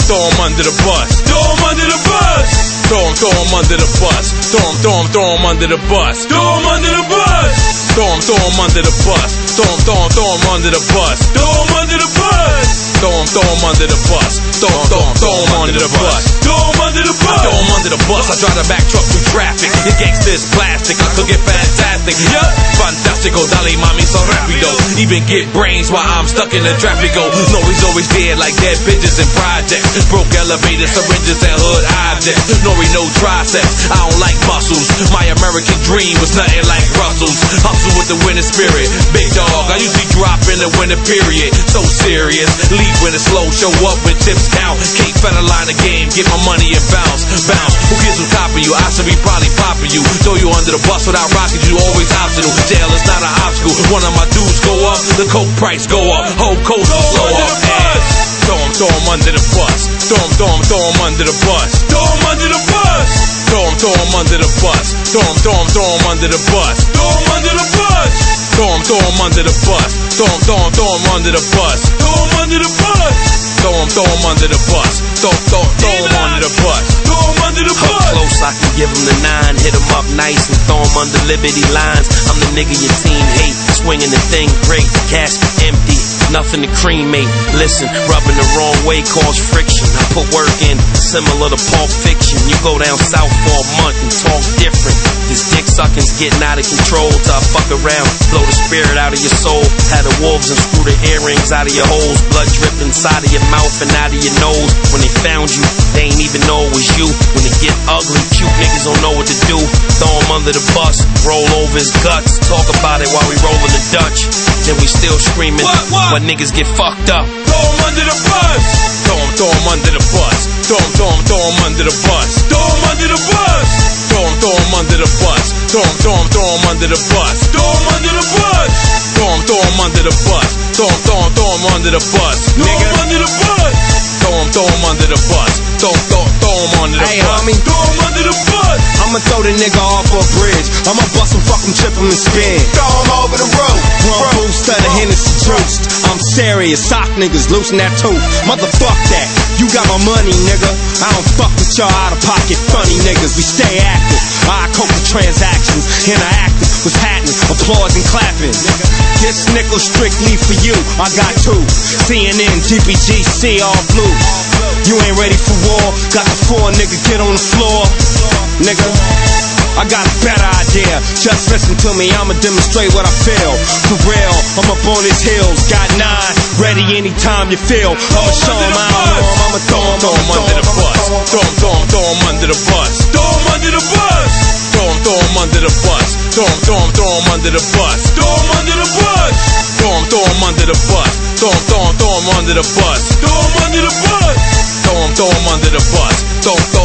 throw him under the bus. Throw him under the bus. Throw him under the bus. Throw him under the bus. Throw him under the bus. Throw him under the bus. Throw him under the bus. Throw him under the bus. Throw him under the bus. Throw him under the bus. Throw him under the bus. Throw him under the bus. I drive the back truck through traffic. Your gangster's plastic. I could get fantastic. Yeah, fantastico. Dale mami so rapido. Even get brains while I'm stuck in the traffic. No, he's always dead like dead bitches in projects. Broke elevators, syringes, and hood objects. Nori no triceps. I don't like muscles. My American dream was nothing like Russell's. Hustle with the winter spirit. Big dog, I usually drop in the winter period. So serious. Leave when it's slow. Show up when chips count. Can't federline the game. Get my money and bounce. Bounce. Who gives who topping you? I should be probably popping you. Throw you under the bus without rocking you. Always optional. Jail is not an obstacle. One of my dudes go up. The coke price go up. Whole coast will slow up. Throw him under the bus. Throw him under the bus. Throw him under the bus. Throw him under the bus. Throw him under the bus. Throw him under the bus. Throw him under the bus. Throw him under the bus. Throw him under the bus. Throw him under the bus. Throw him under the bus. Throw him under the bus. Up close, I can give him the 9. Hit him up nice and throw him under Liberty lines. I'm the nigga your team hate. Swinging the thing great. Casket empty. Nothing to cremate. Listen, rubbing the wrong way cause friction. I put work in, similar to Pulp Fiction. You go down south for a month and talk different. This dick sucking's getting out of control. Till I fuck around, blow the spirit out of your soul. Had the wolves and screw the earrings out of your holes. Blood dripping inside of your mouth and out of your nose. When they found you, they ain't even know it was you. When it get ugly, cute niggas don't know what to do. Throw him under the bus, roll over his guts. Talk about it while we rollin' the Dutch. Then we still screaming when niggas get fucked up. Throw him under the bus. Throw him under the bus. Throw him under the bus. Throw him under the bus. Throw him under the bus. Throw him under the bus. Throw him under the bus. Throw him under the bus. Throw him under the bus. Nigga under the bus. Throw him under the bus. Throw him under the bus. Homie. Throw him under the bus. I'ma throw the nigga off a bridge. I'ma bust him, fuck him, trip him and spin. Throw him over the road. One boost of the Hennessy juice. I'm serious, sock niggas loosen that tooth. Motherfuck that, you got my money, nigga. I don't fuck with y'all out of pocket funny niggas. We stay active, I cope with transactions. Interactive, what's happening, applause and clapping. This nickel strictly for you, I got 2. CNN, GPGC, all blue. You ain't ready for war, got the 4 nigga, get on the floor. Nigga, I got a better idea. Just listen to me, I'ma demonstrate what I feel. For real, I'm up on his heels. Got 9, ready anytime you feel. I'ma show him I don't know him, I'ma throw him under the bus. Throw him under the bus. Throw him under the bus. Throw him under the bus. Throw him under the bus. Throw him under the bus. Throw him under the bus. Throw him under the bus. Throw him under the bus. Throw him under the bus. Throw